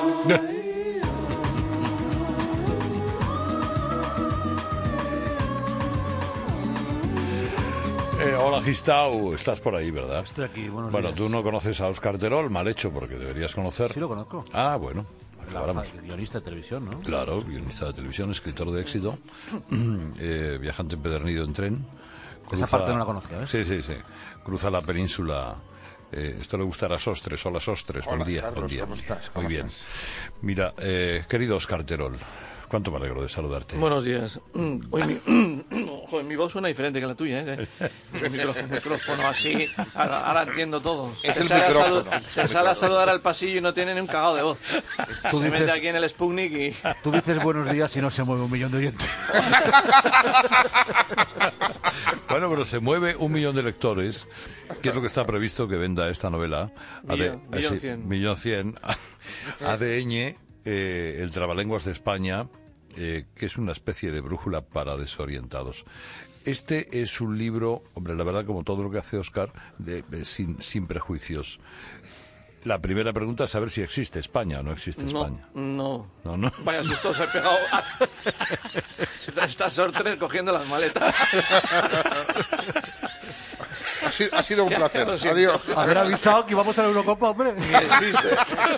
Hola Gistau, estás por ahí, ¿verdad? Estoy aquí, buenos Bueno, días. tú no conoces a Óscar Terol, mal hecho, porque deberías conocer. Sí lo conozco. Ah, bueno, aclaramos. Guionista de televisión, ¿no? Claro, guionista de televisión, escritor de éxito, viajante empedernido en tren. Esa parte no la conocía, ¿ves? Sí. Cruza la península. Esto le gustará a Sostres. Hola Sostres, Hola, buen día. Carlos, Buen día. ¿cómo estás? Muy ¿Cómo bien. estás? Mira, querido Óscar Terol, cuánto me alegro de saludarte. Buenos días. Hoy joder, mi voz suena diferente que la tuya, ¿eh? El micrófono así. Ahora entiendo todo. Es Te el sale micrófono. te sale a saludar al pasillo y no tiene ni un cagado de voz. Tú Se dices- mete aquí en el Sputnik y... Tú dices buenos días y no se mueve 1 millón de oyentes. Bueno, pero se mueve 1 millón de lectores, que es lo que está previsto que venda esta novela. Millón cien. ADN, el trabalenguas de España, que es una especie de brújula para desorientados. Este es un libro, hombre, la verdad, como todo lo que hace Óscar, sin prejuicios. La primera pregunta es saber si existe España o no existe España. No. No. Vaya susto se ha pegado. Está Sortres cogiendo las maletas. Ha sido un placer. Lo siento. Adiós. Haber avisado que íbamos a la Eurocopa, hombre. Ni existe.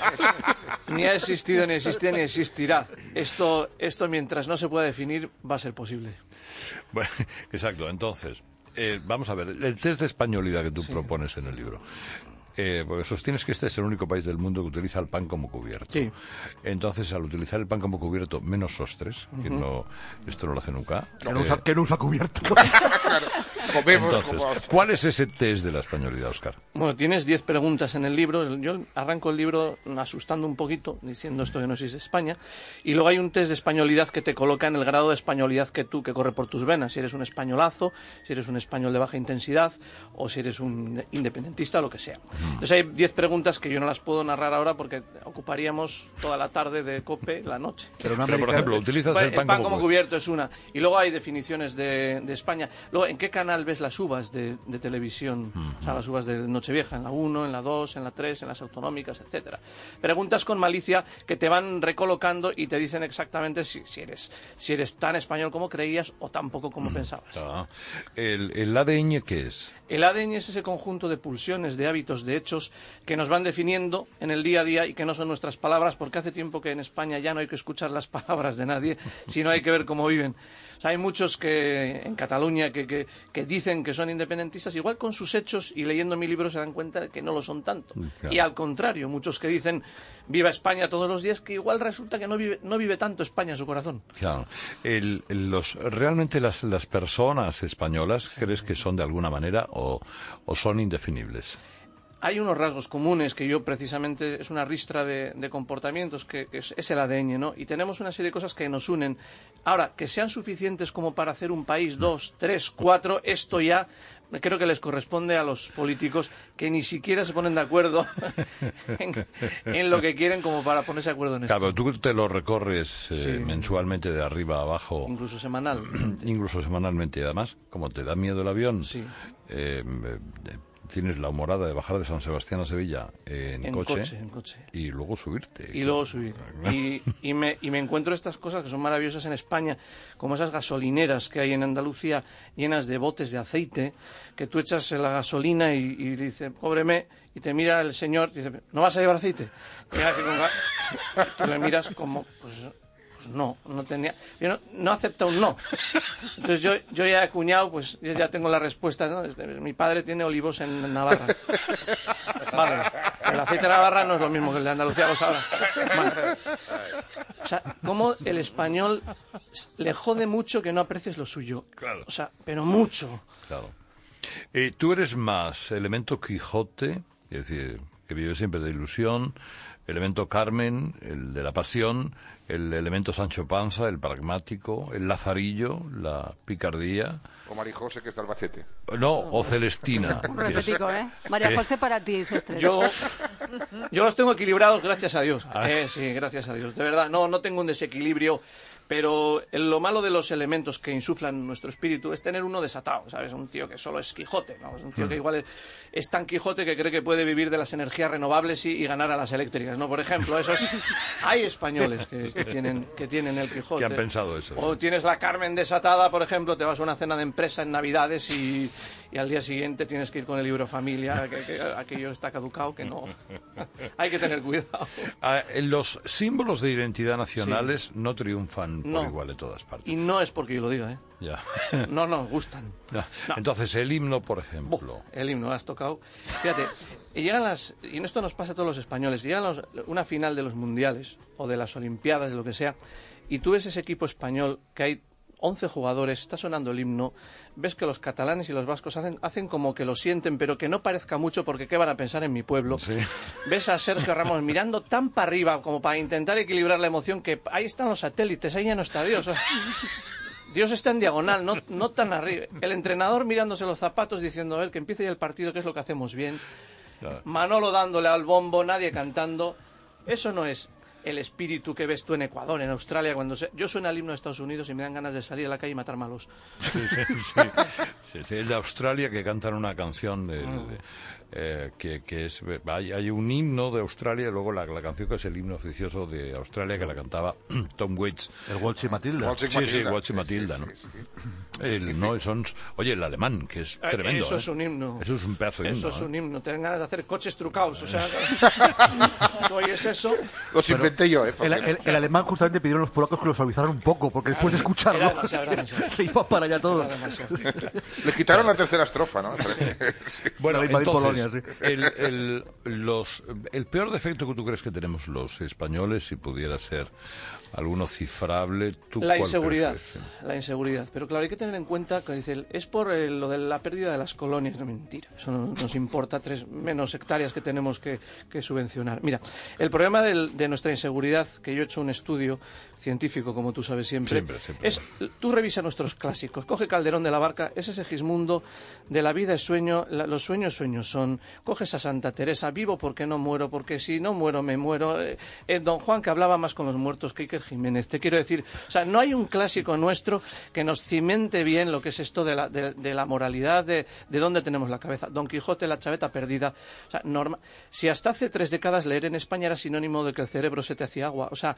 Ni ha existido, ni existe, ni existirá. Esto mientras no se pueda definir, va a ser posible. Bueno, exacto, entonces, vamos a ver, el test de españolidad que tú propones en el libro. Porque sostienes que este es el único país del mundo que utiliza el pan como cubierto. Sí. Entonces, al utilizar el pan como cubierto, menos Sostres, que esto no lo hace nunca. Que no usa cubierto. Claro, comemos Entonces, como... ¿cuál es ese test de la españolidad, Óscar? Bueno, tienes 10 preguntas en el libro. Yo arranco el libro asustando un poquito, diciendo esto que no existe España. Y luego hay un test de españolidad que te coloca en el grado de españolidad que corre por tus venas. Si eres un españolazo, si eres un español de baja intensidad, o si eres un independentista, o lo que sea. Entonces hay 10 preguntas que yo no las puedo narrar ahora porque ocuparíamos toda la tarde de COPE, la noche. Pero, por ejemplo, utilizas Pues, el pan como cubierto es una. Y luego hay definiciones de España. Luego, ¿en qué canal ves las uvas de televisión? O sea, las uvas de Nochevieja, en la 1, en la 2, en la 3, en las autonómicas, etcétera. Preguntas con malicia que te van recolocando y te dicen exactamente si eres tan español como creías o tan poco como pensabas. ¿El ADN qué es? El ADN es ese conjunto de pulsiones, de hábitos, de hechos que nos van definiendo en el día a día y que no son nuestras palabras, porque hace tiempo que en España ya no hay que escuchar las palabras de nadie, sino hay que ver cómo viven. O sea, hay muchos que en Cataluña que dicen que son independentistas, igual con sus hechos y leyendo mi libro se dan cuenta de que no lo son tanto. Claro. Y al contrario, muchos que dicen viva España todos los días, que igual resulta que no vive tanto España en su corazón. Claro. ¿Realmente las personas españolas crees que son de alguna manera o son indefinibles? Hay unos rasgos comunes que yo precisamente, es una ristra de comportamientos que es el ADN, ¿no? Y tenemos una serie de cosas que nos unen. Ahora, que sean suficientes como para hacer un país, 2, 3, 4, esto ya creo que les corresponde a los políticos que ni siquiera se ponen de acuerdo en lo que quieren como para ponerse de acuerdo en esto. Claro, tú te lo recorres Sí. mensualmente de arriba a abajo. Incluso semanal. Incluso semanalmente. Y además, como te da miedo el avión, Sí. tienes la humorada de bajar de San Sebastián a Sevilla en coche y luego subirte. Y luego subir. Y me encuentro estas cosas que son maravillosas en España, como esas gasolineras que hay en Andalucía llenas de botes de aceite, que tú echas la gasolina y dice, cóbreme, y te mira el señor y dice, ¿no vas a llevar aceite? Y tú le miras como, pues no tenía, yo no acepta un no. Entonces yo ya he acuñado, pues yo ya tengo la respuesta, ¿no? Mi padre tiene olivos en Navarra. Vale, el aceite de Navarra no es lo mismo que el de Andalucía, lo sabrá. Vale. O sea, como el español le jode mucho que no aprecies lo suyo. Claro. O sea, pero mucho. Claro. Tú eres más elemento Quijote, es decir, que vive siempre de ilusión, elemento Carmen, el de la pasión, el elemento Sancho Panza, el pragmático, el Lazarillo, la picardía. O Marijose, que está Albacete. No, o Celestina. Un repetico, ¿eh? María José para ti, Sostres. Yo los tengo equilibrados, gracias a Dios. Sí, gracias a Dios. De verdad, no tengo un desequilibrio Pero lo malo de los elementos que insuflan nuestro espíritu es tener uno desatado, ¿sabes? Un tío que solo es Quijote, ¿no? Es un tío que igual es tan Quijote que cree que puede vivir de las energías renovables y ganar a las eléctricas, ¿no? Por ejemplo, hay españoles que tienen el Quijote. Que han pensado eso. O tienes la Carmen desatada, por ejemplo, te vas a una cena de empresa en Navidades y al día siguiente tienes que ir con el libro familia, que aquello está caducado, que no. Hay que tener cuidado. Los símbolos de identidad nacionales no triunfan por igual en todas partes. Y no es porque yo lo diga, ¿eh? Ya. No nos gustan. Ya. No. Entonces, el himno, por ejemplo. El himno, has tocado. Fíjate, y esto nos pasa a todos los españoles, llegan una final de los mundiales o de las olimpiadas, de lo que sea, y tú ves ese equipo español que hay 11 jugadores, está sonando el himno, ves que los catalanes y los vascos hacen como que lo sienten, pero que no parezca mucho porque ¿qué van a pensar en mi pueblo? Sí. Ves a Sergio Ramos mirando tan para arriba como para intentar equilibrar la emoción que ahí están los satélites, ahí ya no está Dios. Dios está en diagonal, no tan arriba. El entrenador mirándose los zapatos diciendo, a ver, que empiece ya el partido, que es lo que hacemos bien. Claro. Manolo dándole al bombo, nadie cantando. Eso no es el espíritu que ves tú en Ecuador, en Australia, yo suena el himno de Estados Unidos y me dan ganas de salir a la calle y matar malos. Sí. El de Australia que cantan una canción que es... Hay un himno de Australia y luego la canción que es el himno oficioso de Australia que la cantaba Tom Waits. El Waltz y Matilda. Sí, Waltz y Matilda, ¿no? Oye, el alemán, que es tremendo. Eso es un himno. Eso es un pedazo de himno. Eso es un himno. Te dan ganas de hacer coches trucados. O sea, ¿tú oyes eso? Los inventé yo, ¿eh? El alemán justamente pidieron a los polacos que lo suavizaran un poco, porque después de escucharlo Era demasiado. se iba para allá todo. Le quitaron la tercera estrofa, ¿no? Bueno, La misma de entonces, Polonia, sí. el peor defecto que tú crees que tenemos los españoles, si pudiera ser alguno cifrable, ¿tú La cuál inseguridad, crees? la inseguridad. Pero claro, hay que tener en cuenta que dice, es por lo de la pérdida de las colonias. No, mentira, eso no nos importa, 3 menos hectáreas que tenemos que subvencionar. Mira, el problema de nuestra inseguridad, que yo he hecho un estudio científico, como tú sabes siempre. Es, tú revisa nuestros clásicos, coge Calderón de la Barca, ese Segismundo de la vida es sueño, los sueños son, coges a Santa Teresa, vivo porque no muero, porque si no muero me muero, Don Juan que hablaba más con los muertos que Iker Jiménez, te quiero decir, o sea, no hay un clásico nuestro que nos cimente bien lo que es esto de la moralidad, de dónde tenemos la cabeza. Don Quijote, la chaveta perdida, o sea, si hasta hace 3 décadas leer en España era sinónimo de que el cerebro se te hacía agua, o sea,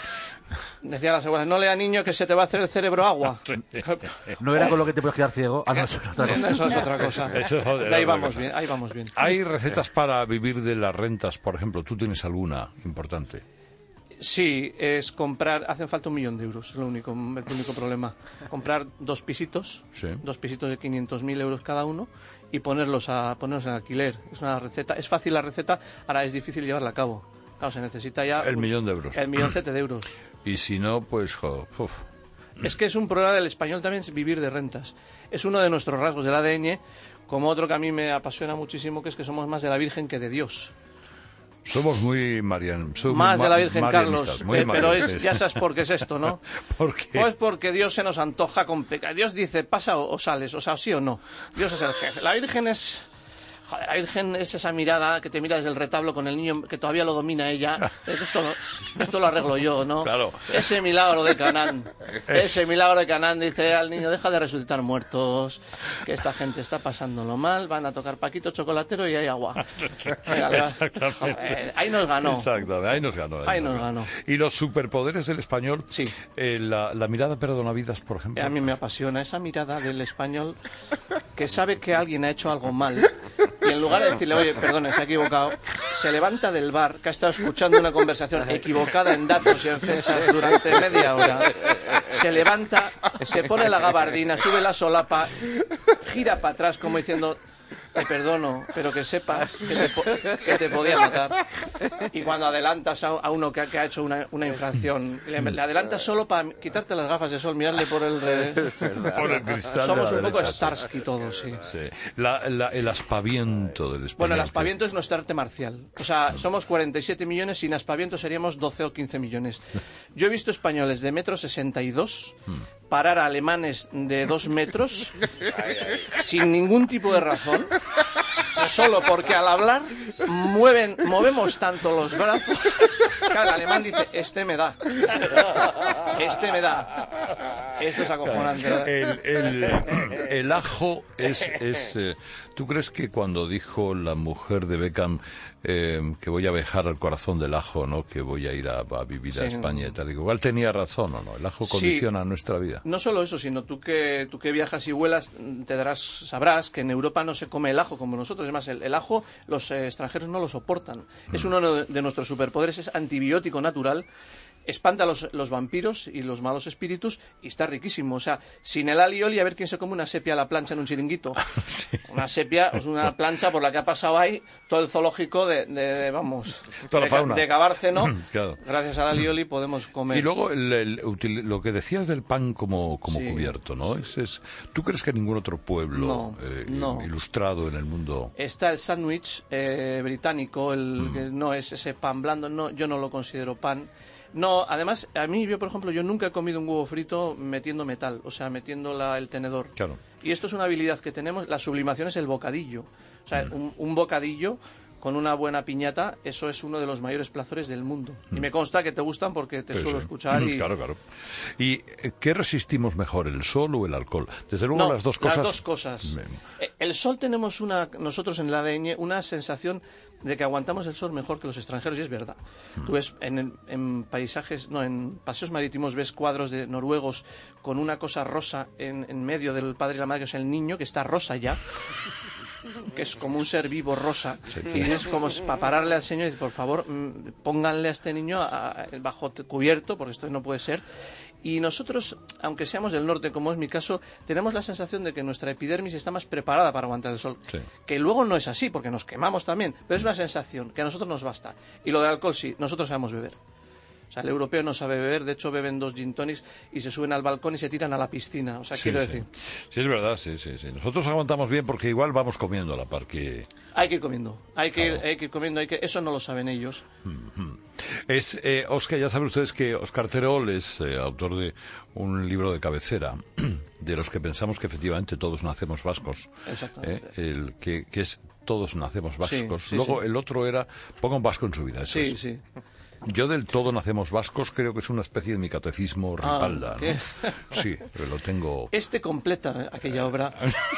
decía las abuelas, no lea niño que se te va a hacer el cerebro agua. No era con lo que te puedes quedar ciego. No, eso es otra cosa. Eso es otra cosa. Ahí vamos bien, ahí vamos bien. ¿Hay recetas para vivir de las rentas, por ejemplo? ¿Tú tienes alguna importante? Sí, es comprar, hacen falta 1 millón de euros, es el único problema. Comprar 2 pisitos, sí. 2 pisitos de 500.000 euros cada uno y ponerlos en alquiler. Es una receta, es fácil la receta, ahora es difícil llevarla a cabo. Claro, se necesita ya... El millón de euros. El milloncete de euros. Y si no, pues... Es que es un problema del español también es vivir de rentas. Es uno de nuestros rasgos del ADN, como otro que a mí me apasiona muchísimo, que es que somos más de la Virgen que de Dios. Somos muy marianistas. Más de la Virgen, Carlos. Pero sí. Ya sabes por qué es esto, ¿no? ¿Por qué? Pues porque Dios se nos antoja con pecado. Dios dice, pasa o sales, o sea, sí o no. Dios es el jefe. La Virgen es... Joder, la Virgen es esa mirada que te mira desde el retablo con el niño que todavía lo domina ella. Esto lo arreglo yo, ¿no? Claro. Ese milagro de Canaán. Ese milagro de Canaán dice al niño, deja de resucitar muertos, que esta gente está pasándolo mal, van a tocar Paquito Chocolatero y hay agua. Exactamente. Ahí nos ganó. Exactamente, ahí nos ganó. ¿Y los superpoderes del español? Sí. La mirada perdonavidas, por ejemplo. A mí me apasiona esa mirada del español que sabe que alguien ha hecho algo mal. Y en lugar de decirle, oye, perdone, se ha equivocado, se levanta del bar, que ha estado escuchando una conversación equivocada en datos y en fechas durante media hora, se levanta, se pone la gabardina, sube la solapa, gira para atrás como diciendo, te perdono, pero que sepas que te podía matar. Y cuando adelantas a uno que ha hecho una infracción, le adelantas solo para quitarte las gafas de sol, mirarle por el cristal. Somos un poco derecha, Starsky todos, sí. El aspaviento del español. Bueno, el aspaviento es nuestra arte marcial. O sea, somos 47 millones, sin aspaviento seríamos 12 o 15 millones. Yo he visto españoles de 1,62 m parar a alemanes de 2 metros sin ningún tipo de razón. solo porque al hablar movemos tanto los brazos. Claro, el alemán dice, este me da. Esto es acojonante. El ajo es ¿tú crees que cuando dijo la mujer de Beckham que voy a viajar al corazón del ajo, ¿no? Que voy a ir a vivir a España y tal, igual tenía razón o no? El ajo condiciona nuestra vida. No solo eso, sino tú que viajas y vuelas, sabrás que en Europa no se come el ajo como nosotros. Es más, el ajo los extranjeros no lo soportan. Es uno de nuestros superpoderes, es antibiótico natural. Espanta los vampiros y los malos espíritus y está riquísimo. O sea, sin el alioli, a ver quién se come una sepia a la plancha en un chiringuito. Sí. Una sepia es una plancha por la que ha pasado ahí todo el zoológico toda la fauna. De Cabárceno. Claro. Gracias al alioli podemos comer. Y luego lo que decías del pan como cubierto, ¿no? ¿Tú crees que ningún otro pueblo ilustrado en el mundo? Está el sándwich británico, que no es ese pan blando, no, yo no lo considero pan. No, además, por ejemplo, yo nunca he comido un huevo frito metiendo metal, o sea, metiendo el tenedor. Claro. Y esto es una habilidad que tenemos, la sublimación es el bocadillo. O sea, un bocadillo con una buena piñata, eso es uno de los mayores placeres del mundo. Y me consta que te gustan porque te suelo escuchar. Claro. ¿Y qué resistimos mejor, el sol o el alcohol? Desde luego las dos cosas. Las dos cosas. El sol tenemos nosotros en el ADN una sensación de que aguantamos el sol mejor que los extranjeros, y es verdad. Tú ves en paseos marítimos ves cuadros de noruegos con una cosa rosa en medio del padre y la madre, que es el niño, que está rosa ya. Que es como un ser vivo rosa, y es como para pararle al señor y decir, por favor, pónganle a este niño bajo cubierto, porque esto no puede ser. Y nosotros, aunque seamos del norte, como es mi caso, tenemos la sensación de que nuestra epidermis está más preparada para aguantar el sol. Sí. Que luego no es así, porque nos quemamos también, pero es una sensación que a nosotros nos basta. Y lo de alcohol sí, nosotros sabemos beber. O sea, el europeo no sabe beber, de hecho beben 2 gin tonics y se suben al balcón y se tiran a la piscina. O sea, quiero decir. Sí, es verdad, sí. Nosotros aguantamos bien porque igual vamos comiendo a la par que... Hay que ir comiendo, hay que ir comiendo, eso no lo saben ellos. Óscar, ya saben ustedes que Óscar Terol es autor de un libro de cabecera, de los que pensamos que efectivamente todos nacemos vascos. Exactamente. Que es todos nacemos vascos. Sí, Luego el otro era ponga un vasco en su vida. Eso es. Sí. Yo del todo nacemos vascos creo que es una especie de mi catecismo Ripalda, ¿no? Sí, pero lo tengo... completa aquella obra.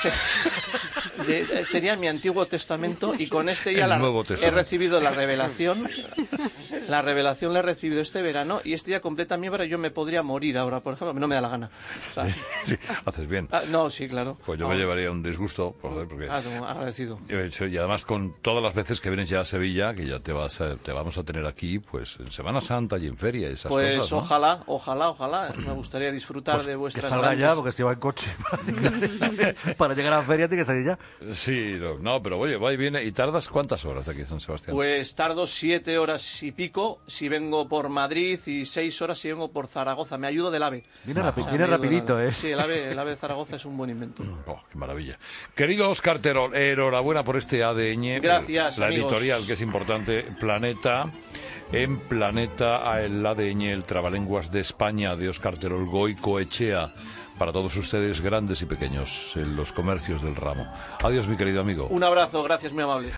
Sería mi Antiguo Testamento, y con este ya he recibido la revelación. La revelación la he recibido este verano, y este ya completa mi obra. Yo me podría morir ahora, por ejemplo, no me da la gana. O sea, sí, haces bien. No, sí, claro. Pues yo me llevaría un disgusto, porque... agradecido. Y además con todas las veces que vienes ya a Sevilla, que ya te vamos a tener aquí, pues en Semana Santa y en feria, esas cosas, Pues ojalá. Me gustaría disfrutar de vuestras que salga grandes... ya, porque si va en coche para llegar a la feria tiene que salir ya. Sí, pero oye, va y viene. ¿Y tardas cuántas horas de aquí a San Sebastián? Pues tardo 7 horas y pico si vengo por Madrid, y 6 horas si vengo por Zaragoza. Me ayudo del AVE. Viene rapidito, ¿eh? Sí, el AVE de Zaragoza es un buen invento. Qué maravilla. Querido Óscar Terol, enhorabuena por este ADN. Gracias, la amigos. Editorial, que es importante, Planeta. En Planeta, el ADN, el Trabalenguas de España, de Óscar Terol Goicoechea, para todos ustedes, grandes y pequeños, en los comercios del ramo. Adiós, mi querido amigo. Un abrazo, gracias, muy amable.